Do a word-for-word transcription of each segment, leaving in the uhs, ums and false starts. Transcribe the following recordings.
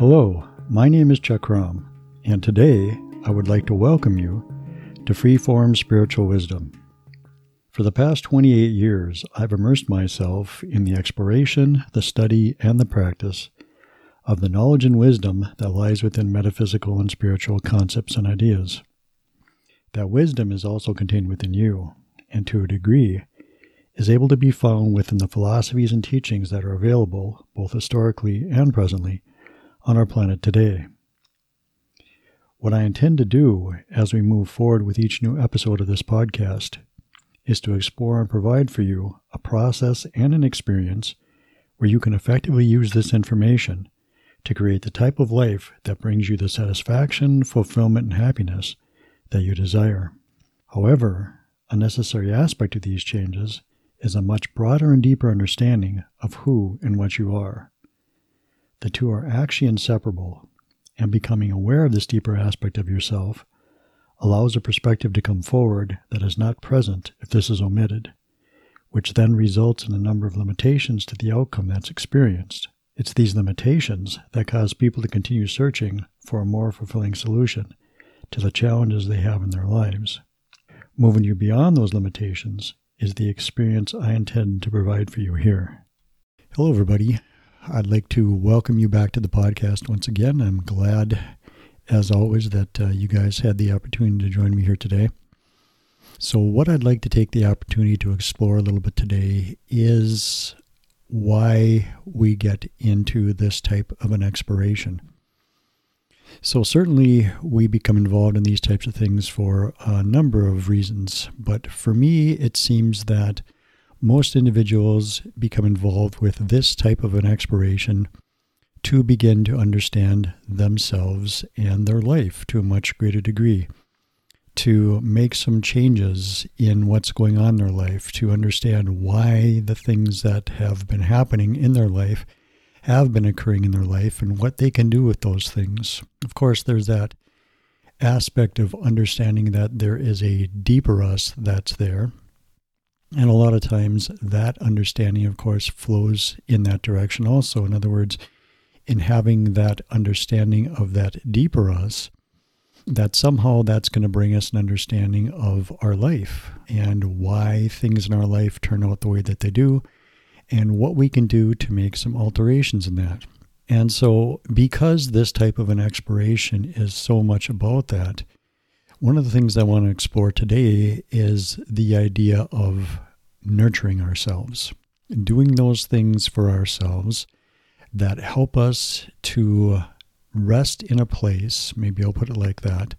Hello, my name is Chuck Rom, and today I would like to welcome you to Freeform Spiritual Wisdom. For the past twenty-eight years, I've immersed myself in the exploration, the study, and the practice of the knowledge and wisdom that lies within metaphysical and spiritual concepts and ideas. That wisdom is also contained within you, and to a degree, is able to be found within the philosophies and teachings that are available, both historically and presently, on our planet today. What I intend to do as we move forward with each new episode of this podcast is to explore and provide for you a process and an experience where you can effectively use this information to create the type of life that brings you the satisfaction, fulfillment, and happiness that you desire. However, a necessary aspect of these changes is a much broader and deeper understanding of who and what you are. The two are actually inseparable, and becoming aware of this deeper aspect of yourself allows a perspective to come forward that is not present if this is omitted, which then results in a number of limitations to the outcome that's experienced. It's these limitations that cause people to continue searching for a more fulfilling solution to the challenges they have in their lives. Moving you beyond those limitations is the experience I intend to provide for you here. Hello, everybody. I'd like to welcome you back to the podcast once again. I'm glad, as always, that uh, you guys had the opportunity to join me here today. So what I'd like to take the opportunity to explore a little bit today is why we get into this type of an exploration. So certainly we become involved in these types of things for a number of reasons, but for me it seems that most individuals become involved with this type of an exploration to begin to understand themselves and their life to a much greater degree, to make some changes in what's going on in their life, to understand why the things that have been happening in their life have been occurring in their life and what they can do with those things. Of course, there's that aspect of understanding that there is a deeper us that's there. And a lot of times that understanding, of course, flows in that direction also. In other words, in having that understanding of that deeper us, that somehow that's going to bring us an understanding of our life and why things in our life turn out the way that they do and what we can do to make some alterations in that. And so because this type of an exploration is so much about that, one of the things I want to explore today is the idea of nurturing ourselves, doing those things for ourselves that help us to rest in a place, maybe I'll put it like that,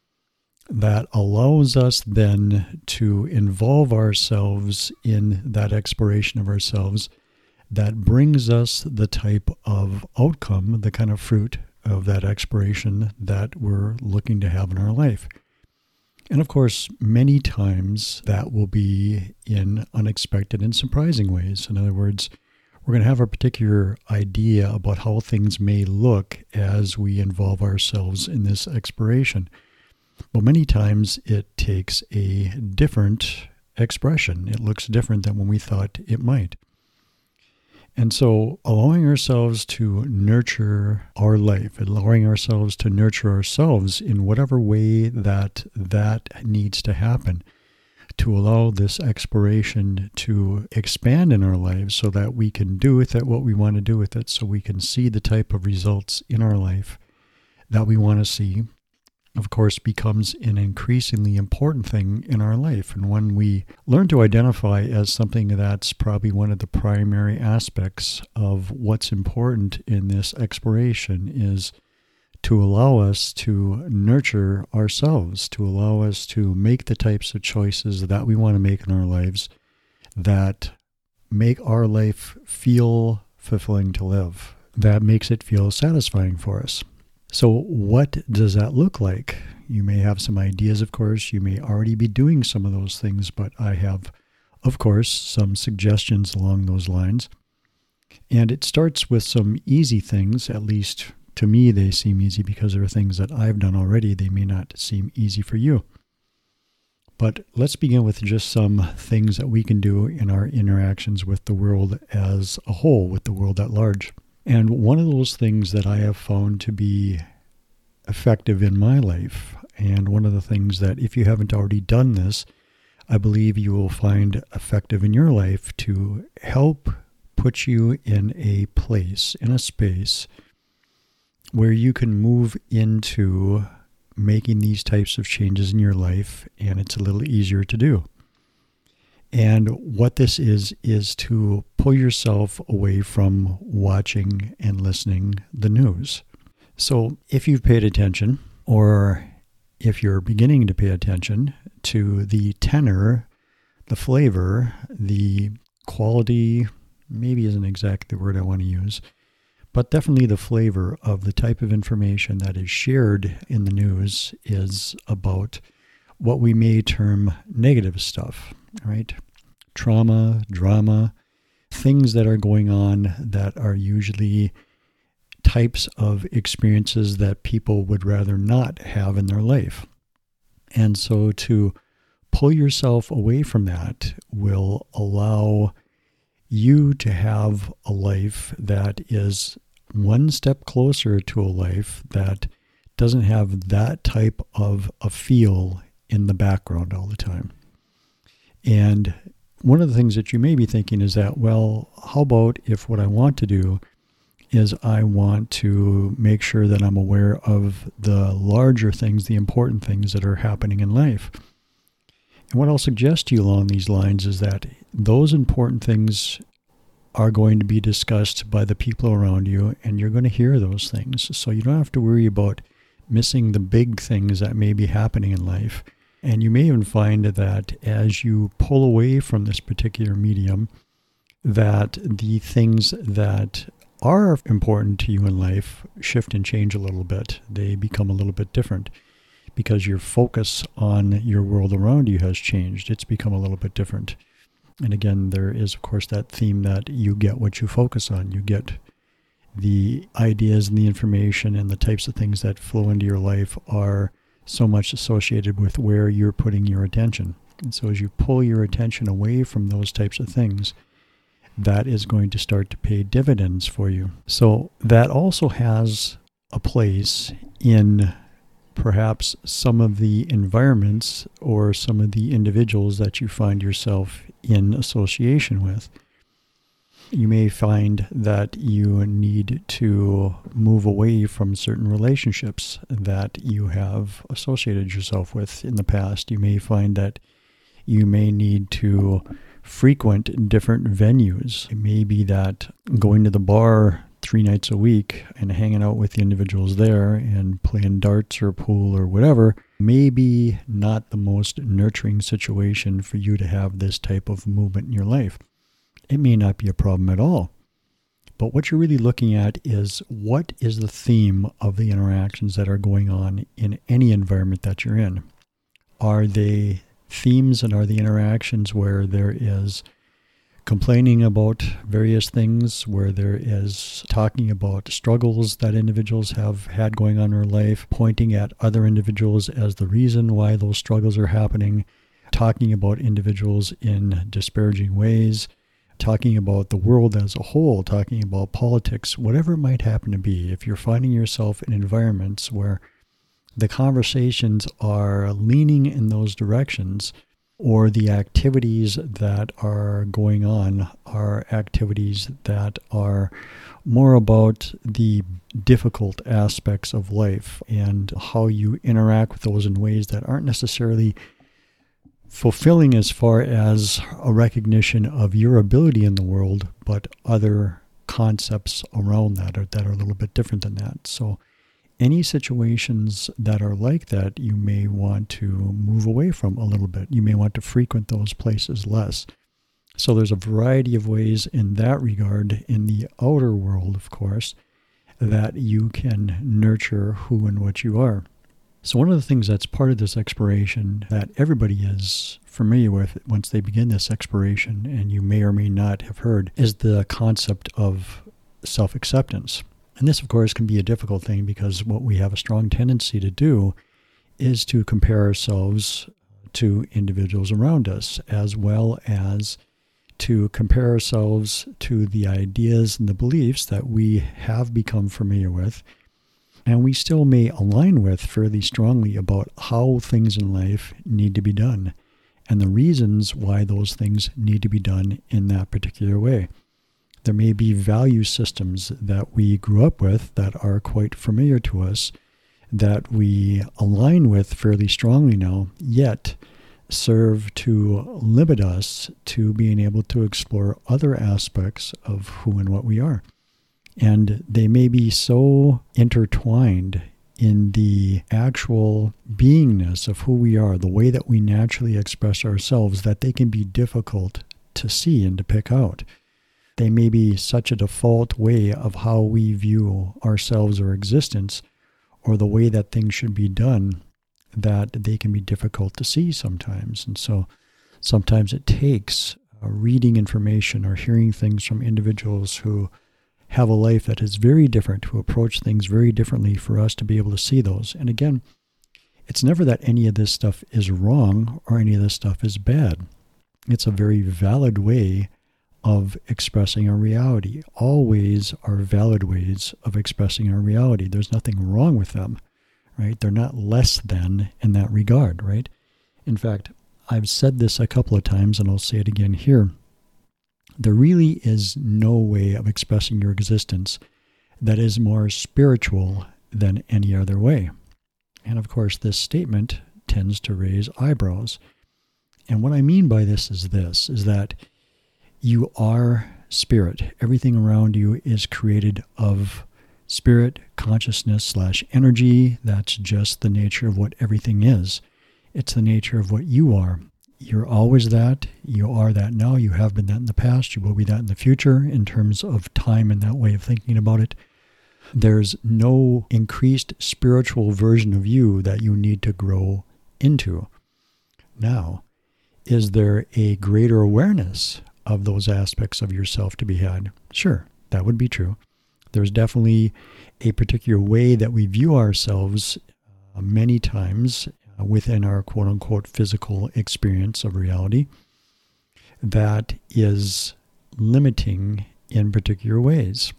that allows us then to involve ourselves in that exploration of ourselves that brings us the type of outcome, the kind of fruit of that exploration that we're looking to have in our life. And of course, many times that will be in unexpected and surprising ways. In other words, we're going to have a particular idea about how things may look as we involve ourselves in this exploration. But many times it takes a different expression. It looks different than when we thought it might. And so allowing ourselves to nurture our life, allowing ourselves to nurture ourselves in whatever way that that needs to happen, to allow this exploration to expand in our lives so that we can do with it what we want to do with it, so we can see the type of results in our life that we want to see, of course, becomes an increasingly important thing in our life, and one we learn to identify as something that's probably one of the primary aspects of what's important in this exploration is to allow us to nurture ourselves, to allow us to make the types of choices that we want to make in our lives that make our life feel fulfilling to live, that makes it feel satisfying for us. So what does that look like? You may have some ideas, of course. You may already be doing some of those things, but I have, of course, some suggestions along those lines. And it starts with some easy things, at least to me they seem easy because they're things that I've done already. They may not seem easy for you. But let's begin with just some things that we can do in our interactions with the world as a whole, with the world at large. And one of those things that I have found to be effective in my life, and one of the things that if you haven't already done this, I believe you will find effective in your life to help put you in a place, in a space where you can move into making these types of changes in your life, and it's a little easier to do. And what this is, is to pull yourself away from watching and listening the news. So if you've paid attention, or if you're beginning to pay attention to the tenor, the flavor, the quality, maybe isn't exactly the word I want to use, but definitely the flavor of the type of information that is shared in the news is about what we may term negative stuff, right? Trauma, drama, things that are going on that are usually types of experiences that people would rather not have in their life. And so to pull yourself away from that will allow you to have a life that is one step closer to a life that doesn't have that type of a feel in the background all the time. And one of the things that you may be thinking is that, well, how about if what I want to do is I want to make sure that I'm aware of the larger things, the important things that are happening in life. And what I'll suggest to you along these lines is that those important things are going to be discussed by the people around you, and you're going to hear those things. So you don't have to worry about missing the big things that may be happening in life. And you may even find that as you pull away from this particular medium, that the things that are important to you in life shift and change a little bit. They become a little bit different because your focus on your world around you has changed. It's become a little bit different. And again, there is, of course, that theme that you get what you focus on. You get the ideas and the information and the types of things that flow into your life are so much associated with where you're putting your attention. And so as you pull your attention away from those types of things, that is going to start to pay dividends for you. So that also has a place in perhaps some of the environments or some of the individuals that you find yourself in association with. You may find that you need to move away from certain relationships that you have associated yourself with in the past. You may find that you may need to frequent different venues. It may be that going to the bar three nights a week and hanging out with the individuals there and playing darts or pool or whatever may be not the most nurturing situation for you to have this type of movement in your life. It may not be a problem at all. But what you're really looking at is what is the theme of the interactions that are going on in any environment that you're in. Are they themes and are the interactions where there is complaining about various things, where there is talking about struggles that individuals have had going on in their life, pointing at other individuals as the reason why those struggles are happening, talking about individuals in disparaging ways, talking about the world as a whole, talking about politics, whatever it might happen to be. If you're finding yourself in environments where the conversations are leaning in those directions, or the activities that are going on are activities that are more about the difficult aspects of life and how you interact with those in ways that aren't necessarily fulfilling as far as a recognition of your ability in the world, but other concepts around that are, that are a little bit different than that. So any situations that are like that, you may want to move away from a little bit. You may want to frequent those places less. So there's a variety of ways in that regard in the outer world, of course, that you can nurture who and what you are. So one of the things that's part of this exploration that everybody is familiar with once they begin this exploration, and you may or may not have heard, is the concept of self-acceptance. And this, of course, can be a difficult thing because what we have a strong tendency to do is to compare ourselves to individuals around us, as well as to compare ourselves to the ideas and the beliefs that we have become familiar with, and we still may align with fairly strongly about how things in life need to be done and the reasons why those things need to be done in that particular way. There may be value systems that we grew up with that are quite familiar to us, that we align with fairly strongly now, yet serve to limit us to being able to explore other aspects of who and what we are. And they may be so intertwined in the actual beingness of who we are, the way that we naturally express ourselves, that they can be difficult to see and to pick out. They may be such a default way of how we view ourselves or existence, or the way that things should be done, that they can be difficult to see sometimes. And so sometimes it takes uh, reading information or hearing things from individuals who have a life that is very different, who approach things very differently, for us to be able to see those. And again, it's never that any of this stuff is wrong or any of this stuff is bad. It's a very valid way of expressing our reality. All ways are valid ways of expressing our reality. There's nothing wrong with them, right? They're not less than in that regard, right? In fact, I've said this a couple of times, and I'll say it again here. There really is no way of expressing your existence that is more spiritual than any other way. And of course, this statement tends to raise eyebrows. And what I mean by this is this, is that you are spirit. Everything around you is created of spirit, consciousness slash energy. That's just the nature of what everything is. It's the nature of what you are. You're always that. You are that now. You have been that in the past. You will be that in the future in terms of time and that way of thinking about it. There's no increased spiritual version of you that you need to grow into. Now, is there a greater awareness of those aspects of yourself to be had? Sure, that would be true. There's definitely a particular way that we view ourselves uh, many times uh, within our quote-unquote physical experience of reality that is limiting in particular ways.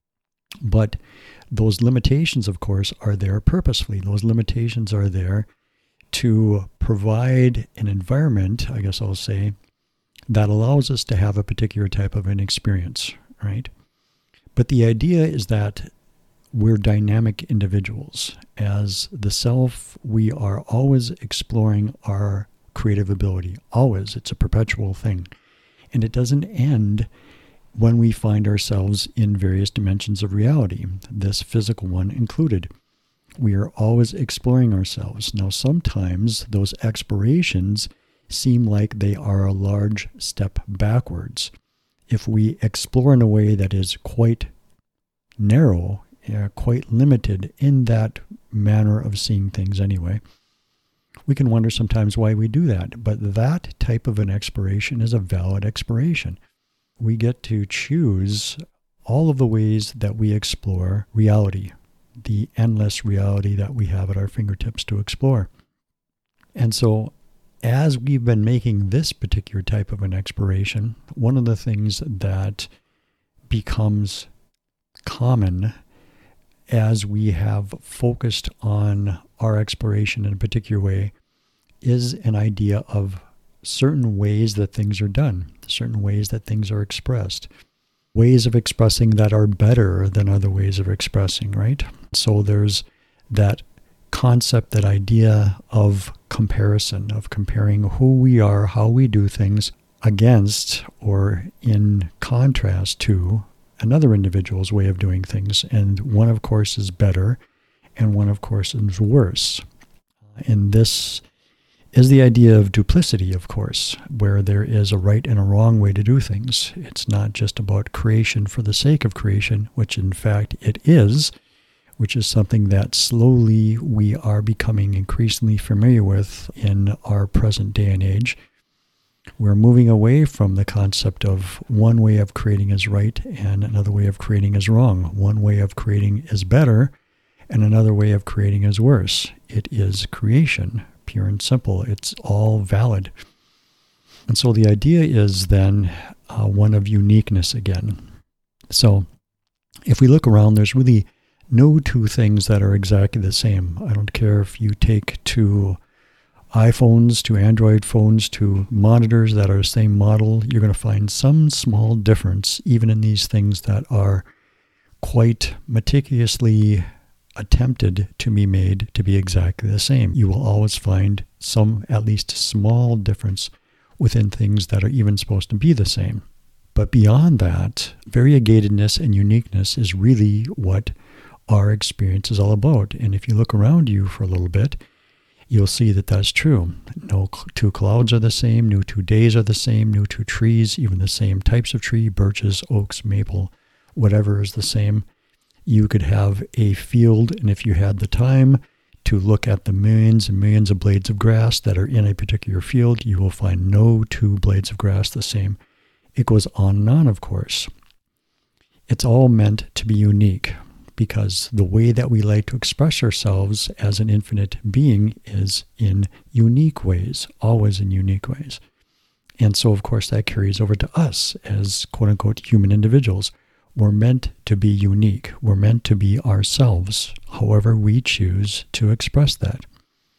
But those limitations, of course, are there purposefully. Those limitations are there to provide an environment, I guess I'll say, that allows us to have a particular type of an experience, right? But the idea is that we're dynamic individuals. As the self, we are always exploring our creative ability. Always. It's a perpetual thing. And it doesn't end when we find ourselves in various dimensions of reality, this physical one included. We are always exploring ourselves. Now, sometimes those explorations seem like they are a large step backwards. If we explore in a way that is quite narrow, uh, quite limited in that manner of seeing things anyway, we can wonder sometimes why we do that. But that type of an exploration is a valid exploration. We get to choose all of the ways that we explore reality, the endless reality that we have at our fingertips to explore. And so, as we've been making this particular type of an exploration, one of the things that becomes common as we have focused on our exploration in a particular way is an idea of certain ways that things are done, certain ways that things are expressed, ways of expressing that are better than other ways of expressing, right? So there's that concept, that idea of comparison, of comparing who we are, how we do things against or in contrast to another individual's way of doing things. And one, of course, is better, and one, of course, is worse. And this is the idea of duplicity, of course, where there is a right and a wrong way to do things. It's not just about creation for the sake of creation, which in fact it is, which is something that slowly we are becoming increasingly familiar with in our present day and age. We're moving away from the concept of one way of creating is right and another way of creating is wrong. One way of creating is better and another way of creating is worse. It is creation, pure and simple. It's all valid. And so the idea is then, uh, one of uniqueness again. So if we look around, there's really no two things that are exactly the same. I don't care if you take two iPhones, to Android phones, to monitors that are the same model, you're going to find some small difference even in these things that are quite meticulously attempted to be made to be exactly the same. You will always find some, at least small difference within things that are even supposed to be the same. But beyond that, variegatedness and uniqueness is really what our experience is all about. And if you look around you for a little bit, you'll see that that's true. No two clouds are the same, no two days are the same, no two trees, even the same types of tree, birches, oaks, maple, whatever is the same. You could have a field, and if you had the time to look at the millions and millions of blades of grass that are in a particular field, you will find no two blades of grass the same. It goes on and on, of course. It's all meant to be unique, because the way that we like to express ourselves as an infinite being is in unique ways, always in unique ways. And so, of course, that carries over to us as quote-unquote human individuals. We're meant to be unique. We're meant to be ourselves, however we choose to express that.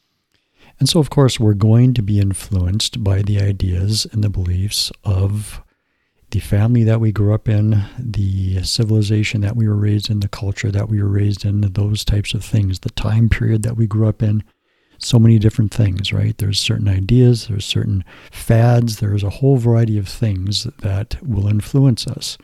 And so, of course, we're going to be influenced by the ideas and the beliefs of the family that we grew up in, the civilization that we were raised in, the culture that we were raised in, those types of things, the time period that we grew up in, so many different things, right? There's certain ideas, there's certain fads, there's a whole variety of things that will influence us.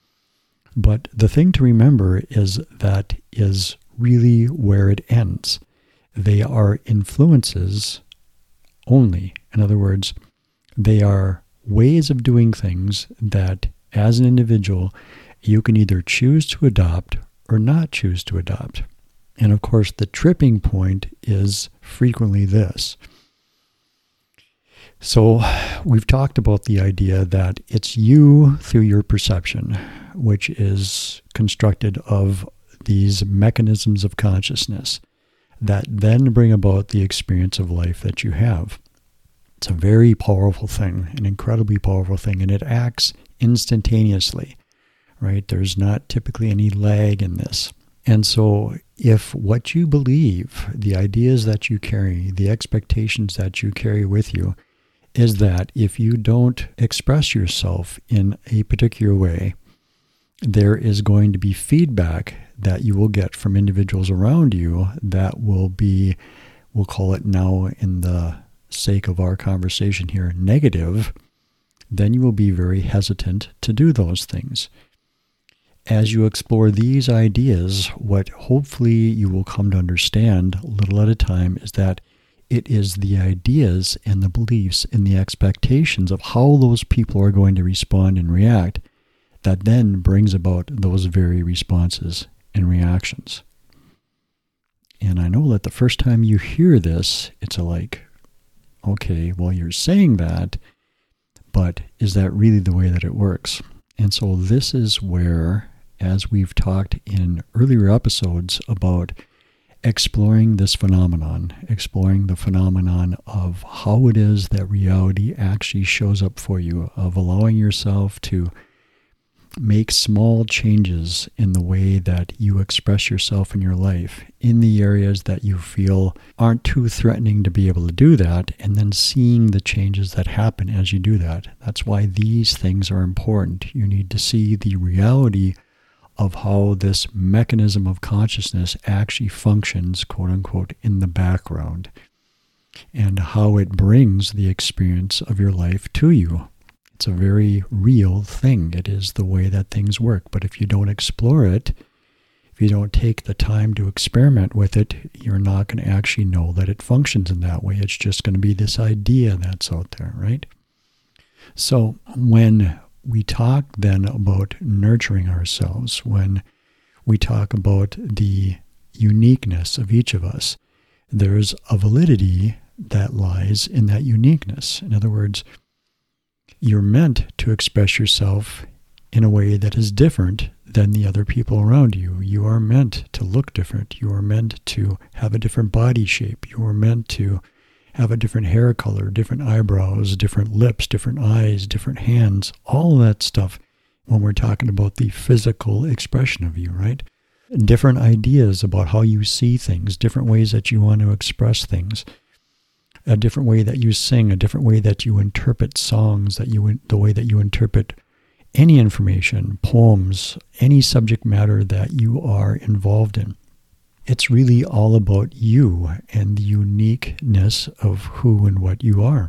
But the thing to remember is that is really where it ends. They are influences only. In other words, they are ways of doing things that, as an individual, you can either choose to adopt or not choose to adopt. And of course, the tripping point is frequently this. So we've talked about the idea that it's you through your perception, which is constructed of these mechanisms of consciousness that then bring about the experience of life that you have. It's a very powerful thing, an incredibly powerful thing, and it acts instantaneously, right? There's not typically any lag in this. And so if what you believe, the ideas that you carry, the expectations that you carry with you, is that if you don't express yourself in a particular way, there is going to be feedback that you will get from individuals around you that will be, we'll call it now in the sake of our conversation here, negative, then you will be very hesitant to do those things. As you explore these ideas, what hopefully you will come to understand a little at a time is that it is the ideas and the beliefs and the expectations of how those people are going to respond and react that then brings about those very responses and reactions. And I know that the first time you hear this, it's a like, okay, well, you're saying that, but is that really the way that it works? And so this is where, as we've talked in earlier episodes about exploring this phenomenon, exploring the phenomenon of how it is that reality actually shows up for you, of allowing yourself to make small changes in the way that you express yourself in your life in the areas that you feel aren't too threatening to be able to do that, and then seeing the changes that happen as you do that. That's why these things are important. You need to see the reality of how this mechanism of consciousness actually functions, quote unquote, in the background, and how it brings the experience of your life to you. It's a very real thing. It is the way that things work. But if you don't explore it, if you don't take the time to experiment with it, you're not going to actually know that it functions in that way. It's just going to be this idea that's out there, right? So when we talk then about nurturing ourselves, when we talk about the uniqueness of each of us, there's a validity that lies in that uniqueness. In other words, you're meant to express yourself in a way that is different than the other people around you. You are meant to look different. You are meant to have a different body shape. You are meant to have a different hair color, different eyebrows, different lips, different eyes, different hands, all of that stuff when we're talking about the physical expression of you, right? Different ideas about how you see things, different ways that you want to express things, a different way that you sing, a different way that you interpret songs, that you the way that you interpret any information, poems, any subject matter that you are involved in. It's really all about you and the uniqueness of who and what you are.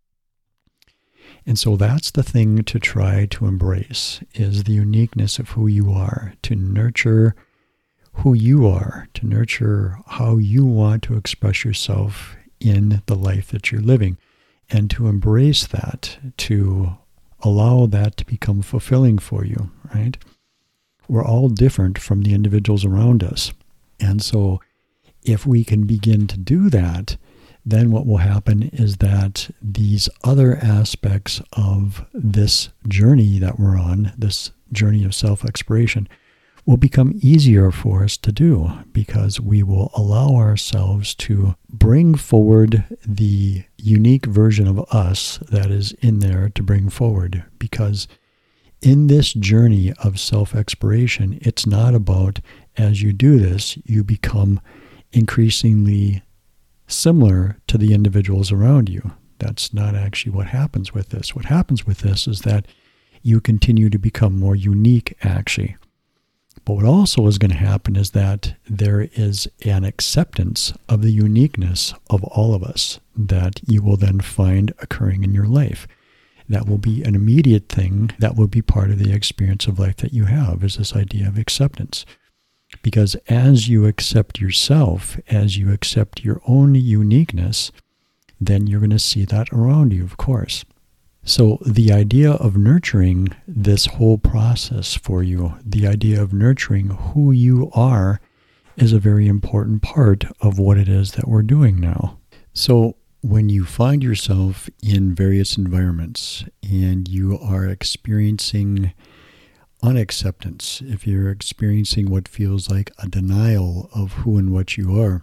And so that's the thing to try to embrace, is the uniqueness of who you are, to nurture who you are, to nurture how you want to express yourself in the life that you're living, and to embrace that, to allow that to become fulfilling for you, right? We're all different from the individuals around us. And so if we can begin to do that, then what will happen is that these other aspects of this journey that we're on, this journey of self-exploration, will become easier for us to do, because we will allow ourselves to bring forward the unique version of us that is in there to bring forward. Because in this journey of self-exploration, it's not about, as you do this, you become increasingly similar to the individuals around you. That's not actually what happens with this. What happens with this is that you continue to become more unique, actually. But what also is going to happen is that there is an acceptance of the uniqueness of all of us that you will then find occurring in your life. That will be an immediate thing that will be part of the experience of life that you have, is this idea of acceptance. Because as you accept yourself, as you accept your own uniqueness, then you're going to see that around you, of course. So the idea of nurturing this whole process for you, the idea of nurturing who you are, is a very important part of what it is that we're doing now. So when you find yourself in various environments and you are experiencing unacceptance, if you're experiencing what feels like a denial of who and what you are,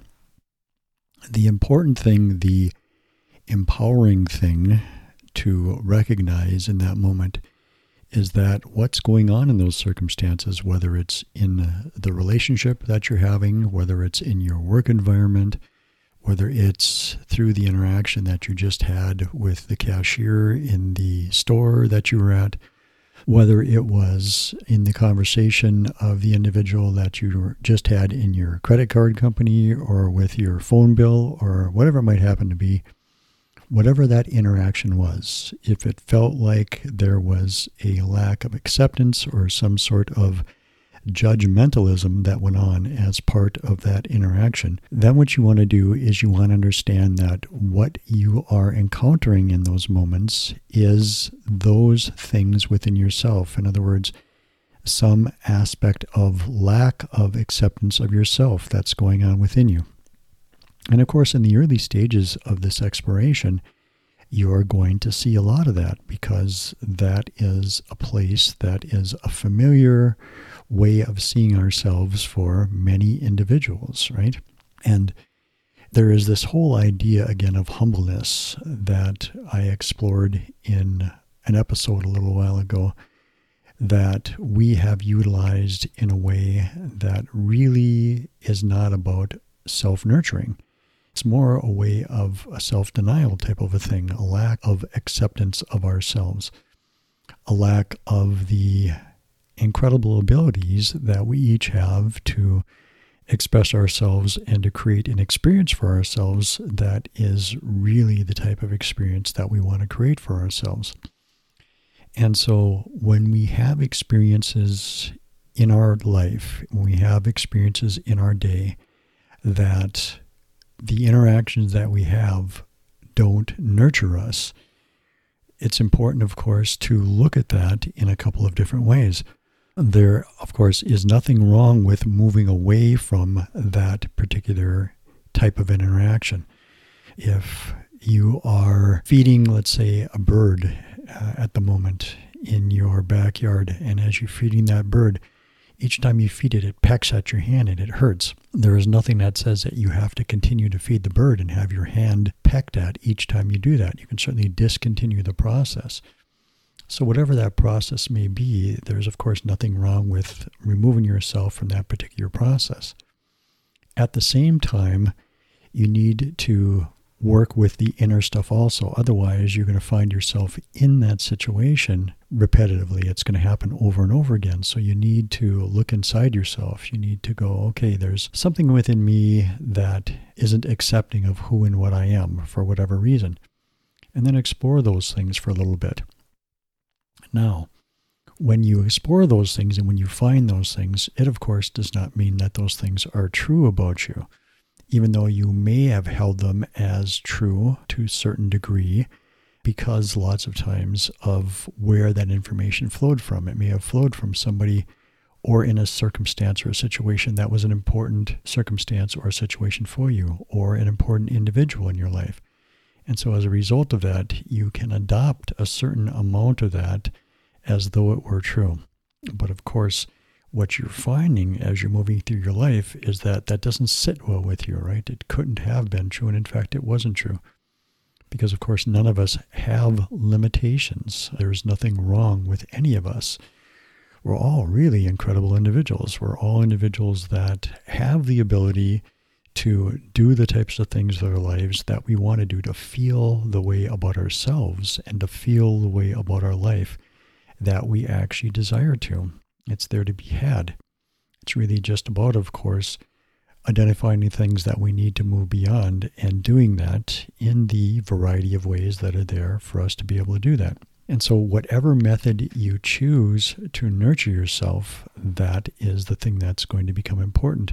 the important thing, the empowering thing to recognize in that moment is that what's going on in those circumstances, whether it's in the relationship that you're having, whether it's in your work environment, whether it's through the interaction that you just had with the cashier in the store that you were at, whether it was in the conversation of the individual that you just had in your credit card company or with your phone bill or whatever it might happen to be, whatever that interaction was, if it felt like there was a lack of acceptance or some sort of judgmentalism that went on as part of that interaction, then what you want to do is you want to understand that what you are encountering in those moments is those things within yourself. In other words, some aspect of lack of acceptance of yourself that's going on within you. And of course, in the early stages of this exploration, you're going to see a lot of that, because that is a place that is a familiar way of seeing ourselves for many individuals, right? And there is this whole idea, again, of humbleness that I explored in an episode a little while ago that we have utilized in a way that really is not about self-nurturing. It's more a way of a self-denial type of a thing, a lack of acceptance of ourselves, a lack of the incredible abilities that we each have to express ourselves and to create an experience for ourselves that is really the type of experience that we want to create for ourselves. And so when we have experiences in our life, when we have experiences in our day that the interactions that we have don't nurture us, it's important, of course, to look at that in a couple of different ways. There, of course, is nothing wrong with moving away from that particular type of interaction. If you are feeding, let's say, a bird uh, at the moment in your backyard, and as you're feeding that bird, Each time you feed it, it pecks at your hand and it hurts. There is nothing that says that you have to continue to feed the bird and have your hand pecked at each time you do that. You can certainly discontinue the process. So whatever that process may be, there's of course nothing wrong with removing yourself from that particular process. At the same time, you need to work with the inner stuff also. Otherwise, you're going to find yourself in that situation repetitively. It's going to happen over and over again. So you need to look inside yourself. You need to go, okay, there's something within me that isn't accepting of who and what I am for whatever reason. And then explore those things for a little bit. Now, when you explore those things and when you find those things, it of course does not mean that those things are true about you. Even though you may have held them as true to a certain degree, because lots of times of where that information flowed from. It may have flowed from somebody or in a circumstance or a situation that was an important circumstance or a situation for you, or an important individual in your life. And so as a result of that, you can adopt a certain amount of that as though it were true. But of course, what you're finding as you're moving through your life is that that doesn't sit well with you, right? It couldn't have been true, and in fact, it wasn't true. Because, of course, none of us have limitations. There's nothing wrong with any of us. We're all really incredible individuals. We're all individuals that have the ability to do the types of things in our lives that we want to do, to feel the way about ourselves and to feel the way about our life that we actually desire to. It's there to be had. It's really just about, of course, identifying the things that we need to move beyond and doing that in the variety of ways that are there for us to be able to do that. And so whatever method you choose to nurture yourself, that is the thing that's going to become important.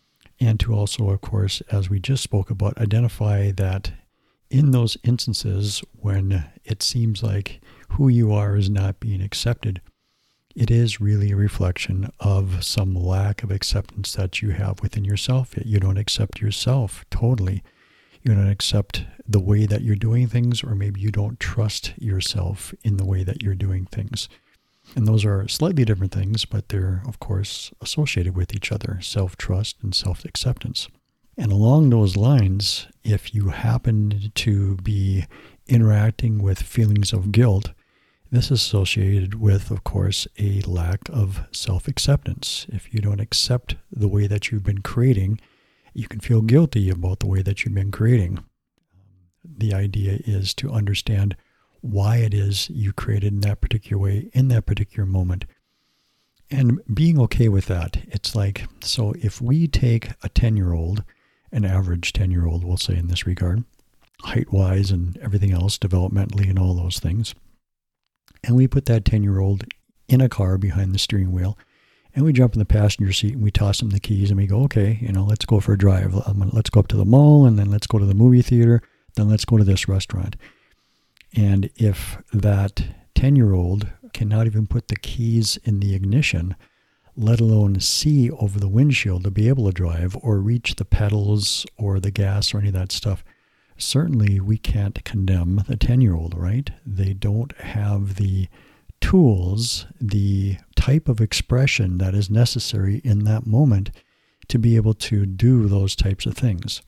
And to also, of course, as we just spoke about, identify that in those instances when it seems like who you are is not being accepted, it is really a reflection of some lack of acceptance that you have within yourself. You don't accept yourself totally. You don't accept the way that you're doing things, or maybe you don't trust yourself in the way that you're doing things. And those are slightly different things, but they're, of course, associated with each other, self-trust and self-acceptance. And along those lines, if you happen to be interacting with feelings of guilt, this is associated with, of course, a lack of self-acceptance. If you don't accept the way that you've been creating, you can feel guilty about the way that you've been creating. The idea is to understand why it is you created in that particular way, in that particular moment, and being okay with that. It's like, so if we take a ten-year-old, an average ten-year-old, we'll say in this regard, height-wise and everything else, developmentally and all those things, and we put that ten-year-old in a car behind the steering wheel, and we jump in the passenger seat and we toss him the keys and we go, okay, you know, let's go for a drive. Let's go up to the mall, and then let's go to the movie theater. Then let's go to this restaurant. And if that ten-year-old cannot even put the keys in the ignition, let alone see over the windshield to be able to drive or reach the pedals or the gas or any of that stuff, certainly we can't condemn the ten-year-old, right? They don't have the tools, the type of expression that is necessary in that moment to be able to do those types of things.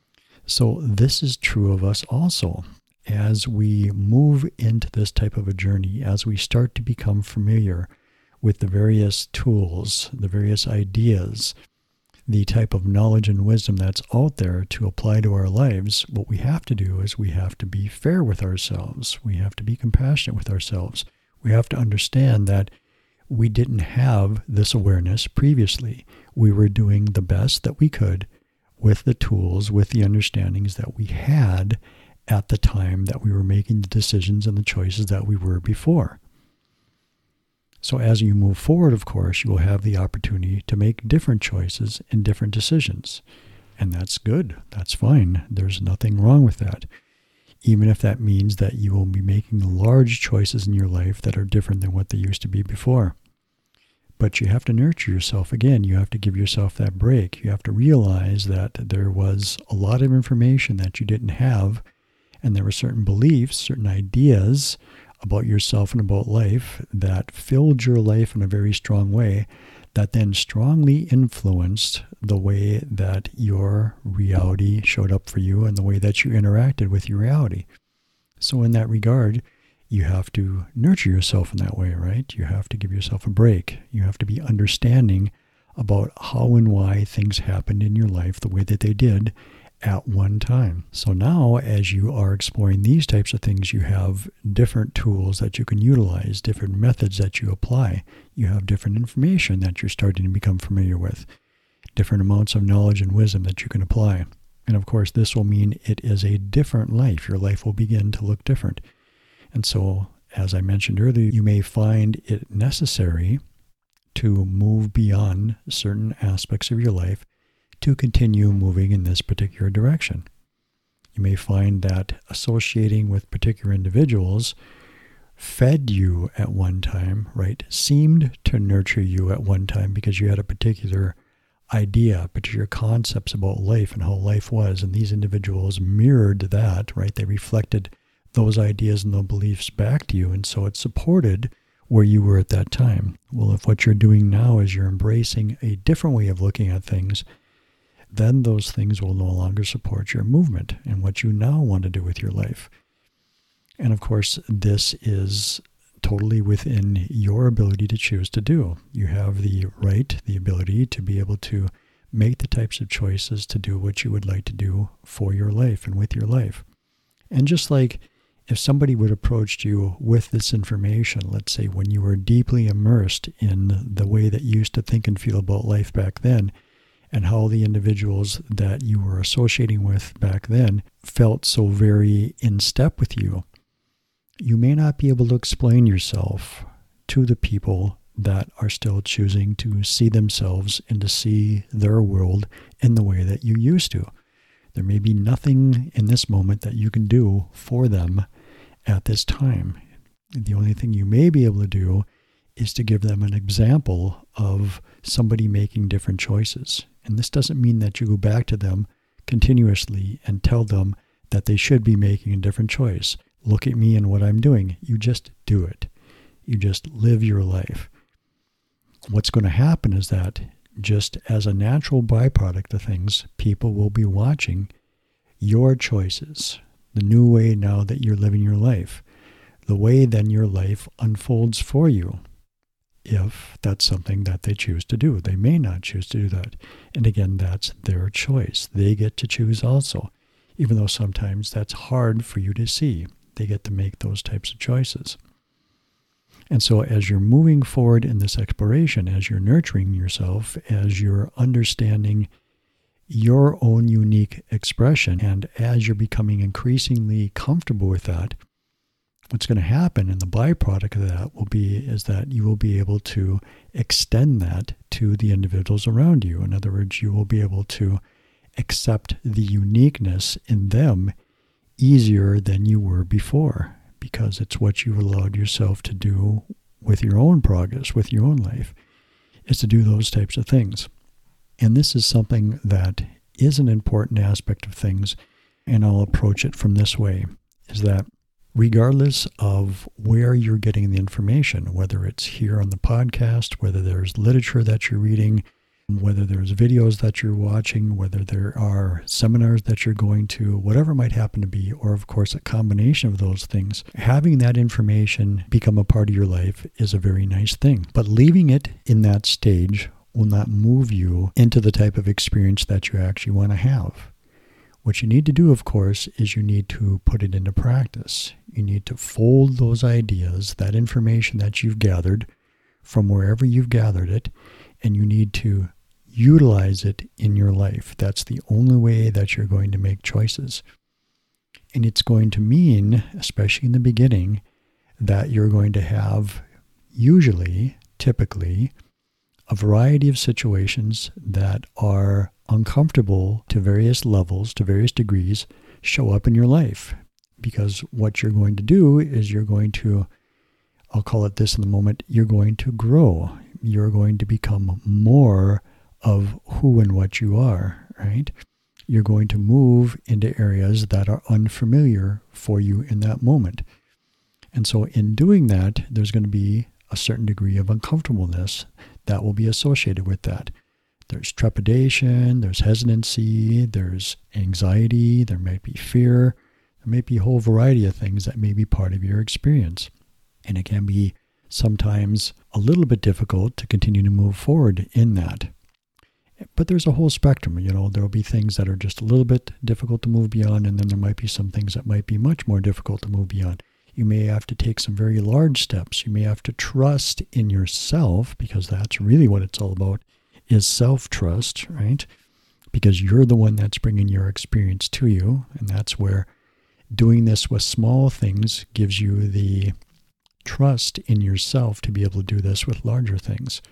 So this is true of us also. As we move into this type of a journey, as we start to become familiar with the various tools, the various ideas, the type of knowledge and wisdom that's out there to apply to our lives, what we have to do is we have to be fair with ourselves. We have to be compassionate with ourselves. We have to understand that we didn't have this awareness previously. We were doing the best that we could with the tools, with the understandings that we had at the time that we were making the decisions and the choices that we were before. So as you move forward, of course, you will have the opportunity to make different choices and different decisions. And that's good. That's fine. There's nothing wrong with that. Even if that means that you will be making large choices in your life that are different than what they used to be before. But you have to nurture yourself again. You have to give yourself that break. You have to realize that there was a lot of information that you didn't have, and there were certain beliefs, certain ideas about yourself and about life that filled your life in a very strong way, that then strongly influenced the way that your reality showed up for you and the way that you interacted with your reality. So in that regard, you have to nurture yourself in that way, right? You have to give yourself a break. You have to be understanding about how and why things happened in your life the way that they did at one time. So now, as you are exploring these types of things, you have different tools that you can utilize, different methods that you apply. You have different information that you're starting to become familiar with, different amounts of knowledge and wisdom that you can apply. And of course, this will mean it is a different life. Your life will begin to look different. And so, as I mentioned earlier, you may find it necessary to move beyond certain aspects of your life to continue moving in this particular direction. You may find that associating with particular individuals fed you at one time, right? Seemed to nurture you at one time because you had a particular idea, particular concepts about life and how life was, and these individuals mirrored that, right? They reflected those ideas and those beliefs back to you, and so it supported where you were at that time. Well, if what you're doing now is you're embracing a different way of looking at things, then those things will no longer support your movement and what you now want to do with your life. And of course, this is totally within your ability to choose to do. You have the right, the ability to be able to make the types of choices to do what you would like to do for your life and with your life. And just like if somebody would approach you with this information, let's say when you were deeply immersed in the way that you used to think and feel about life back then, and how the individuals that you were associating with back then felt so very in step with you, you may not be able to explain yourself to the people that are still choosing to see themselves and to see their world in the way that you used to. There may be nothing in this moment that you can do for them at this time. The only thing you may be able to do is to give them an example of somebody making different choices. And this doesn't mean that you go back to them continuously and tell them that they should be making a different choice. Look at me and what I'm doing. You just do it. You just live your life. What's going to happen is that just as a natural byproduct of things, people will be watching your choices, the new way now that you're living your life, the way then your life unfolds for you. If that's something that they choose to do. They may not choose to do that. And again, that's their choice. They get to choose also, even though sometimes that's hard for you to see. They get to make those types of choices. And so as you're moving forward in this exploration, as you're nurturing yourself, as you're understanding your own unique expression, and as you're becoming increasingly comfortable with that, what's going to happen, and the byproduct of that will be, is that you will be able to extend that to the individuals around you. In other words, you will be able to accept the uniqueness in them easier than you were before, because it's what you've allowed yourself to do with your own progress, with your own life, is to do those types of things. And this is something that is an important aspect of things, and I'll approach it from this way, is that regardless of where you're getting the information, whether it's here on the podcast, whether there's literature that you're reading, whether there's videos that you're watching, whether there are seminars that you're going to, whatever it might happen to be, or of course a combination of those things, having that information become a part of your life is a very nice thing. But leaving it in that stage will not move you into the type of experience that you actually want to have. What you need to do, of course, is you need to put it into practice. You need to fold those ideas, that information that you've gathered from wherever you've gathered it, and you need to utilize it in your life. That's the only way that you're going to make choices. And it's going to mean, especially in the beginning, that you're going to have usually, typically, a variety of situations that are uncomfortable to various levels, to various degrees, show up in your life. Because what you're going to do is you're going to, I'll call it this in the moment, you're going to grow. You're going to become more of who and what you are, right? You're going to move into areas that are unfamiliar for you in that moment. And so in doing that, there's going to be a certain degree of uncomfortableness that will be associated with that. There's trepidation, there's hesitancy, there's anxiety, there might be fear, there may be a whole variety of things that may be part of your experience. And it can be sometimes a little bit difficult to continue to move forward in that. But there's a whole spectrum, you know, there will be things that are just a little bit difficult to move beyond, and then there might be some things that might be much more difficult to move beyond. You may have to take some very large steps. You may have to trust in yourself, because that's really what it's all about, is self-trust, right? Because you're the one that's bringing your experience to you, and that's where doing this with small things gives you the trust in yourself to be able to do this with larger things.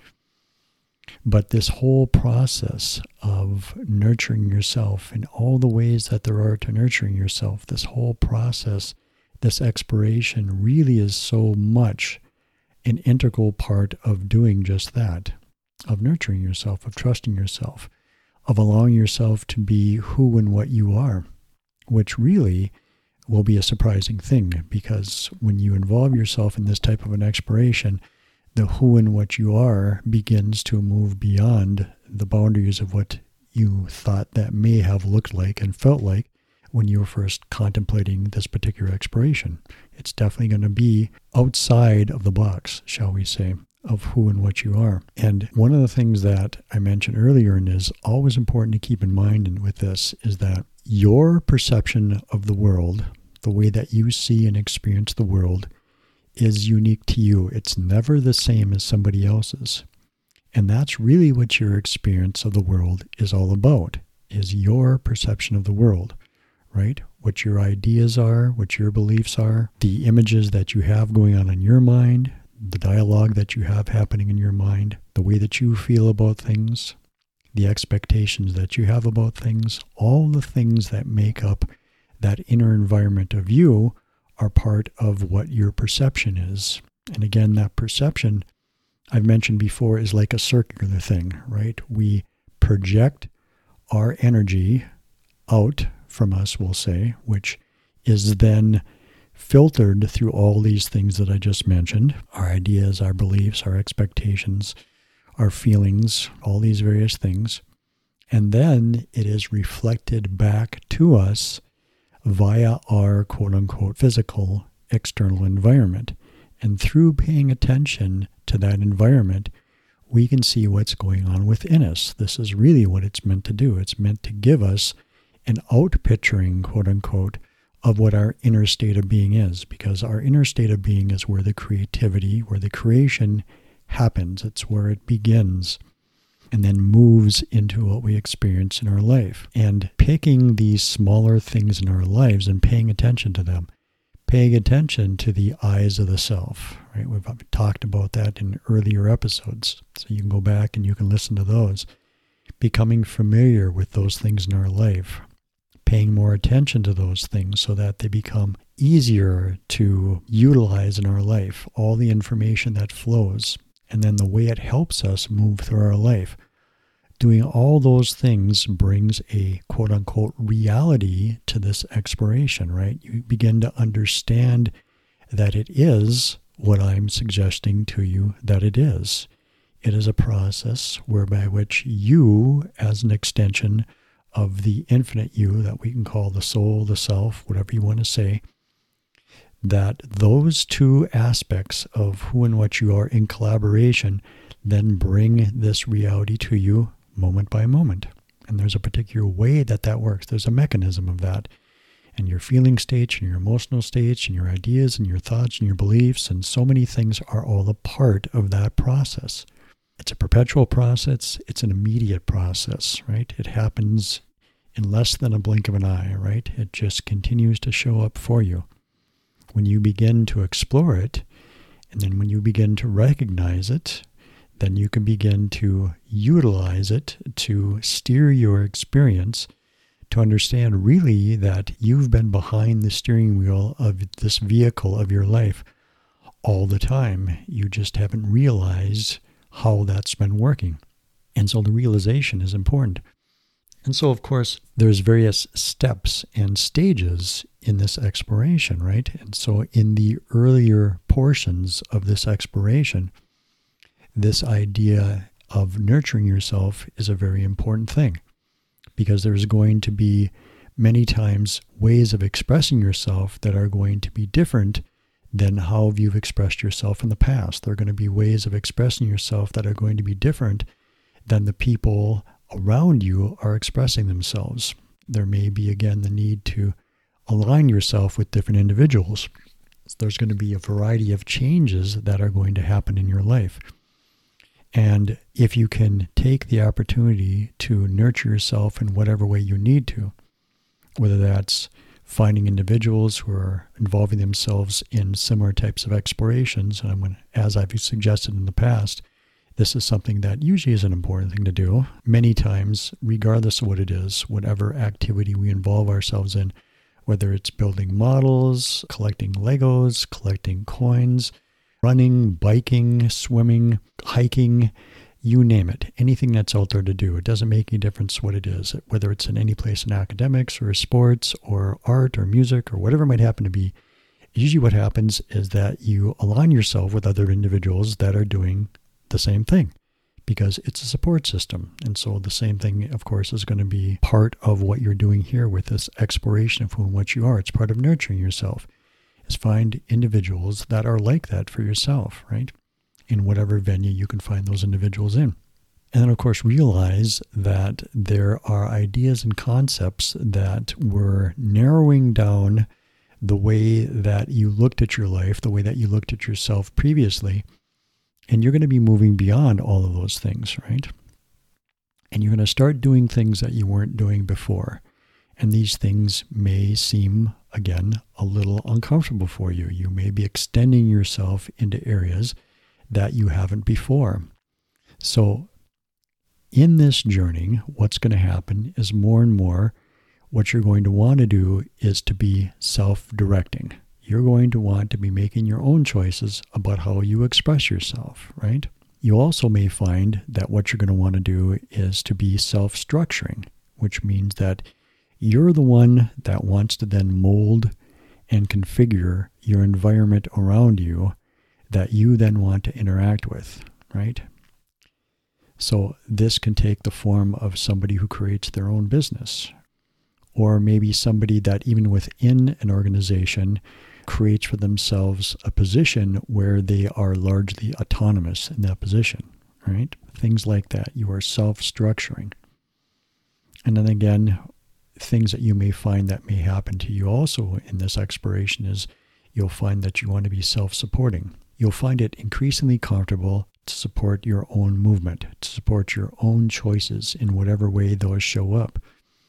But this whole process of nurturing yourself in all the ways that there are to nurturing yourself, this whole process, this exploration really is so much an integral part of doing just that, of nurturing yourself, of trusting yourself, of allowing yourself to be who and what you are, which really will be a surprising thing, because when you involve yourself in this type of an exploration, the who and what you are begins to move beyond the boundaries of what you thought that may have looked like and felt like when you were first contemplating this particular exploration. It's definitely going to be outside of the box, shall we say, of who and what you are. And one of the things that I mentioned earlier, and is always important to keep in mind with this, is that your perception of the world, the way that you see and experience the world, is unique to you. It's never the same as somebody else's. And that's really what your experience of the world is all about, is your perception of the world, right? What your ideas are, what your beliefs are, the images that you have going on in your mind, the dialogue that you have happening in your mind, the way that you feel about things, the expectations that you have about things, all the things that make up that inner environment of you are part of what your perception is. And again, that perception, I've mentioned before, is like a circular thing, right? We project our energy out from us, we'll say, which is then filtered through all these things that I just mentioned, our ideas, our beliefs, our expectations, our feelings, all these various things. And then it is reflected back to us via our quote-unquote physical external environment. And through paying attention to that environment, we can see what's going on within us. This is really what it's meant to do. It's meant to give us an out-picturing, quote-unquote, of what our inner state of being is, because our inner state of being is where the creativity, where the creation happens. It's where it begins and then moves into what we experience in our life. And picking these smaller things in our lives and paying attention to them, paying attention to the eyes of the self, right? We've talked about that in earlier episodes, so you can go back and you can listen to those. Becoming familiar with those things in our life, paying more attention to those things so that they become easier to utilize in our life, all the information that flows, and then the way it helps us move through our life. Doing all those things brings a quote-unquote reality to this exploration, right? You begin to understand that it is what I'm suggesting to you that it is. It is a process whereby which you, as an extension of the infinite you that we can call the soul, the self, whatever you want to say, that those two aspects of who and what you are in collaboration then bring this reality to you moment by moment. And there's a particular way that that works. There's a mechanism of that. And your feeling states and your emotional states and your ideas and your thoughts and your beliefs and so many things are all a part of that process. It's a perpetual process. It's an immediate process, right? It happens in less than a blink of an eye, right? It just continues to show up for you. When you begin to explore it, and then when you begin to recognize it, then you can begin to utilize it to steer your experience, to understand really that you've been behind the steering wheel of this vehicle of your life all the time. You just haven't realized how that's been working. And so the realization is important. And so, of course, there's various steps and stages in this exploration, right? And so in the earlier portions of this exploration, this idea of nurturing yourself is a very important thing, because there's going to be many times ways of expressing yourself that are going to be different than how you've expressed yourself in the past. There are going to be ways of expressing yourself that are going to be different than the people around you are expressing themselves. There may be, again, the need to align yourself with different individuals. So there's going to be a variety of changes that are going to happen in your life. And if you can take the opportunity to nurture yourself in whatever way you need to, whether that's finding individuals who are involving themselves in similar types of explorations, and I'm going to, as I've suggested in the past, this is something that usually is an important thing to do. Many times, regardless of what it is, whatever activity we involve ourselves in, whether it's building models, collecting Legos, collecting coins, running, biking, swimming, hiking, you name it, anything that's out there to do. It doesn't make any difference what it is, whether it's in any place in academics or sports or art or music or whatever it might happen to be. Usually what happens is that you align yourself with other individuals that are doing the same thing, because it's a support system. And so the same thing, of course, is going to be part of what you're doing here with this exploration of who and what you are. It's part of nurturing yourself, is find individuals that are like that for yourself, right? In whatever venue you can find those individuals in. And then, of course, realize that there are ideas and concepts that were narrowing down the way that you looked at your life, the way that you looked at yourself previously. And you're going to be moving beyond all of those things, right? And you're going to start doing things that you weren't doing before. And these things may seem, again, a little uncomfortable for you. You may be extending yourself into areas that you haven't before. So in this journey, what's going to happen is more and more what you're going to want to do is to be self-directing. You're going to want to be making your own choices about how you express yourself, right? You also may find that what you're going to want to do is to be self-structuring, which means that you're the one that wants to then mold and configure your environment around you that you then want to interact with, right? So this can take the form of somebody who creates their own business, or maybe somebody that even within an organization creates for themselves a position where they are largely autonomous in that position, right? Things like that. You are self-structuring. And then again, things that you may find that may happen to you also in this exploration is you'll find that you want to be self-supporting. You'll find it increasingly comfortable to support your own movement, to support your own choices in whatever way those show up.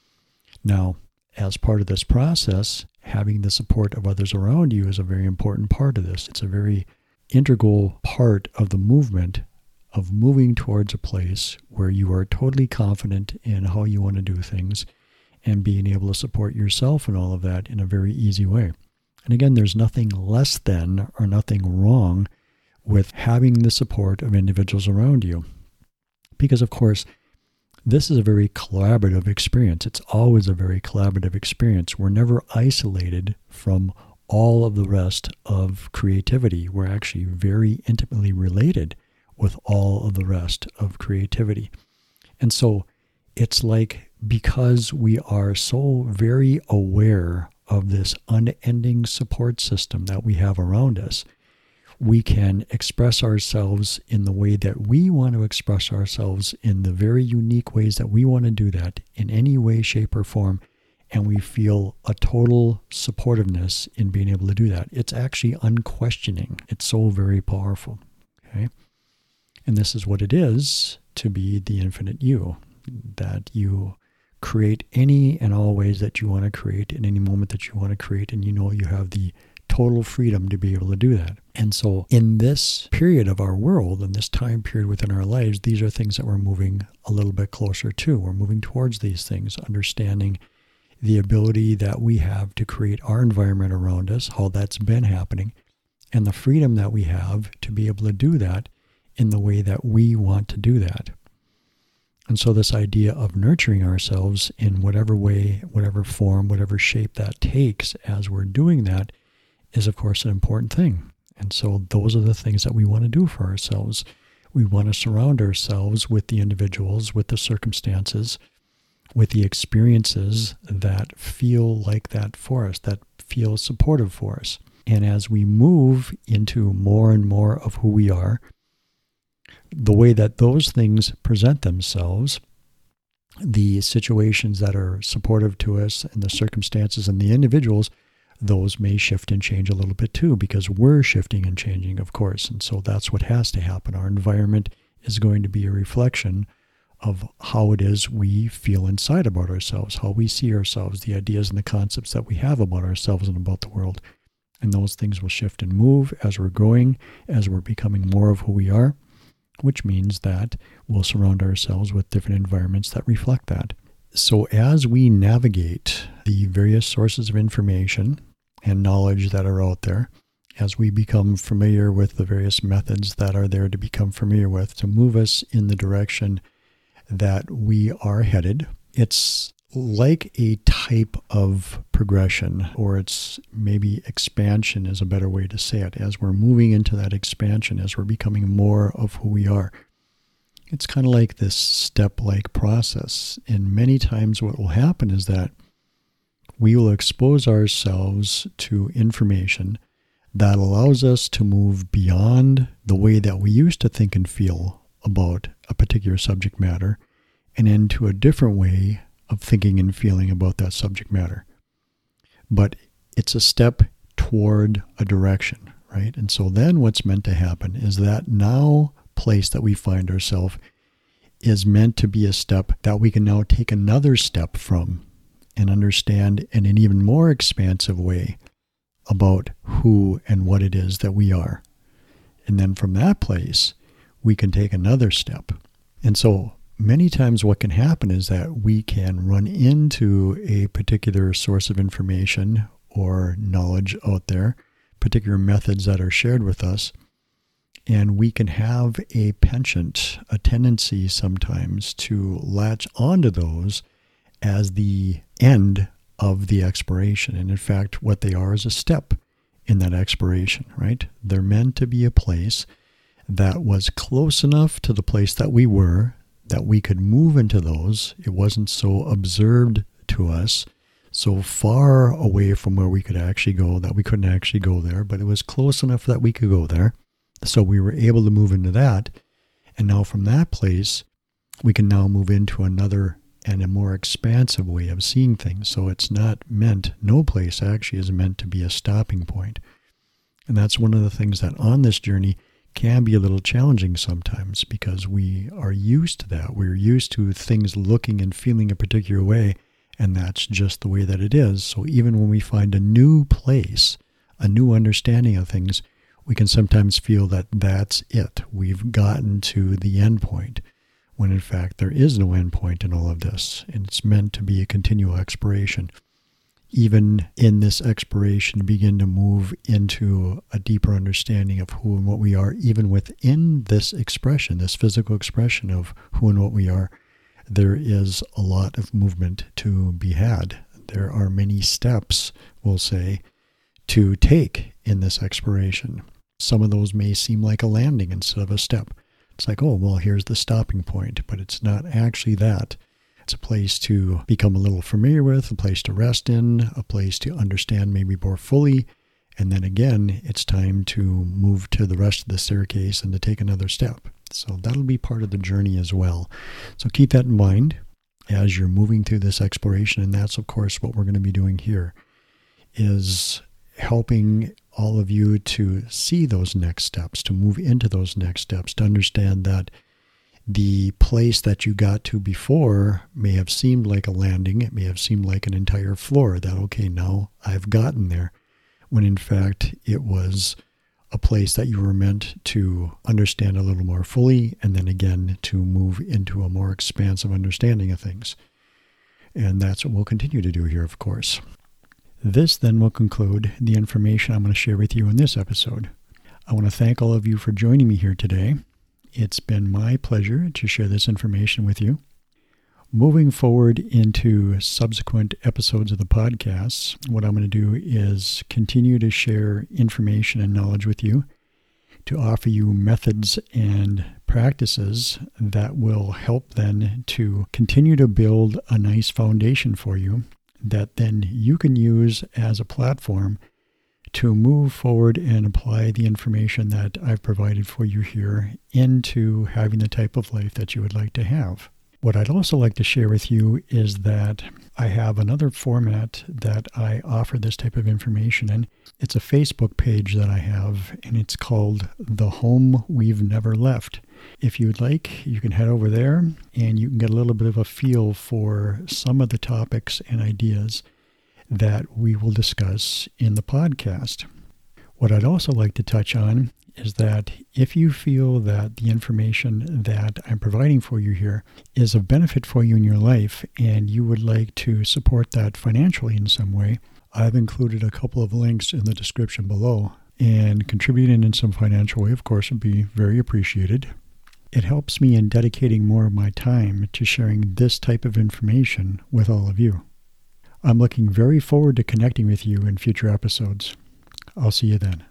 Now, as part of this process, having the support of others around you is a very important part of this. It's a very integral part of the movement of moving towards a place where you are totally confident in how you want to do things and being able to support yourself and all of that in a very easy way. And again, there's nothing less than or nothing wrong with having the support of individuals around you. Because, of course, this is a very collaborative experience. It's always a very collaborative experience. We're never isolated from all of the rest of creativity. We're actually very intimately related with all of the rest of creativity. And so it's like, because we are so very aware of this unending support system that we have around us, we can express ourselves in the way that we want to express ourselves, in the very unique ways that we want to do that, in any way, shape, or form, and we feel a total supportiveness in being able to do that. It's actually unquestioning. It's so very powerful, okay? And this is what it is to be the infinite you, that you create any and all ways that you want to create in any moment that you want to create, and you know you have the total freedom to be able to do that. And so in this period of our world, in this time period within our lives, these are things that we're moving a little bit closer to. We're moving towards these things, understanding the ability that we have to create our environment around us, how that's been happening, and the freedom that we have to be able to do that in the way that we want to do that. And so this idea of nurturing ourselves in whatever way, whatever form, whatever shape that takes as we're doing that is, of course, an important thing. And so those are the things that we want to do for ourselves. We want to surround ourselves with the individuals, with the circumstances, with the experiences that feel like that for us, that feel supportive for us. And as we move into more and more of who we are, the way that those things present themselves, the situations that are supportive to us and the circumstances and the individuals, those may shift and change a little bit too, because we're shifting and changing, of course. And so that's what has to happen. Our environment is going to be a reflection of how it is we feel inside about ourselves, how we see ourselves, the ideas and the concepts that we have about ourselves and about the world. And those things will shift and move as we're growing, as we're becoming more of who we are, which means that we'll surround ourselves with different environments that reflect that. So as we navigate the various sources of information and knowledge that are out there, as we become familiar with the various methods that are there to become familiar with, to move us in the direction that we are headed, it's like a type of progression, or it's maybe expansion is a better way to say it. As we're moving into that expansion, as we're becoming more of who we are, it's kind of like this step-like process. And many times what will happen is that we will expose ourselves to information that allows us to move beyond the way that we used to think and feel about a particular subject matter and into a different way of thinking and feeling about that subject matter. But it's a step toward a direction, right? And so then what's meant to happen is that now place that we find ourselves is meant to be a step that we can now take another step from and understand in an even more expansive way about who and what it is that we are. And then from that place, we can take another step. And so many times what can happen is that we can run into a particular source of information or knowledge out there, particular methods that are shared with us, and we can have a penchant, a tendency sometimes to latch onto those as the end of the exploration. And in fact, what they are is a step in that exploration, right? They're meant to be a place that was close enough to the place that we were that we could move into those. It wasn't so observed to us, so far away from where we could actually go that we couldn't actually go there, but it was close enough that we could go there. So we were able to move into that. And now from that place, we can now move into another and a more expansive way of seeing things. So it's not meant, no place actually is meant to be a stopping point. And that's one of the things that on this journey can be a little challenging sometimes, because we are used to that. We're used to things looking and feeling a particular way, and that's just the way that it is. So even when we find a new place, a new understanding of things, we can sometimes feel that that's it. We've gotten to the end point, when in fact there is no end point in all of this, and it's meant to be a continual exploration. Even in this exploration, begin to move into a deeper understanding of who and what we are. Even within this expression, this physical expression of who and what we are, there is a lot of movement to be had. There are many steps, we'll say, to take in this exploration. Some of those may seem like a landing instead of a step. It's like, oh, well, here's the stopping point, but it's not actually that. It's a place to become a little familiar with, a place to rest in, a place to understand maybe more fully. And then again, it's time to move to the rest of the staircase and to take another step. So that'll be part of the journey as well. So keep that in mind as you're moving through this exploration. And that's, of course, what we're going to be doing here, is helping all of you to see those next steps, to move into those next steps, to understand that the place that you got to before may have seemed like a landing. It may have seemed like an entire floor, that, okay, now I've gotten there, when in fact it was a place that you were meant to understand a little more fully, and then again to move into a more expansive understanding of things. And that's what we'll continue to do here, of course. This then will conclude the information I'm going to share with you in this episode. I want to thank all of you for joining me here today. It's been my pleasure to share this information with you. Moving forward into subsequent episodes of the podcasts, what I'm going to do is continue to share information and knowledge with you, to offer you methods and practices that will help then to continue to build a nice foundation for you that then you can use as a platform to move forward and apply the information that I've provided for you here into having the type of life that you would like to have. What I'd also like to share with you is that I have another format that I offer this type of information in. It's a Facebook page that I have, and it's called The Home We've Never Left. If you would like, you can head over there, and you can get a little bit of a feel for some of the topics and ideas that we will discuss in the podcast. What I'd also like to touch on is that if you feel that the information that I'm providing for you here is of benefit for you in your life and you would like to support that financially in some way, I've included a couple of links in the description below, and contributing in some financial way, of course, would be very appreciated. It helps me in dedicating more of my time to sharing this type of information with all of you. I'm looking very forward to connecting with you in future episodes. I'll see you then.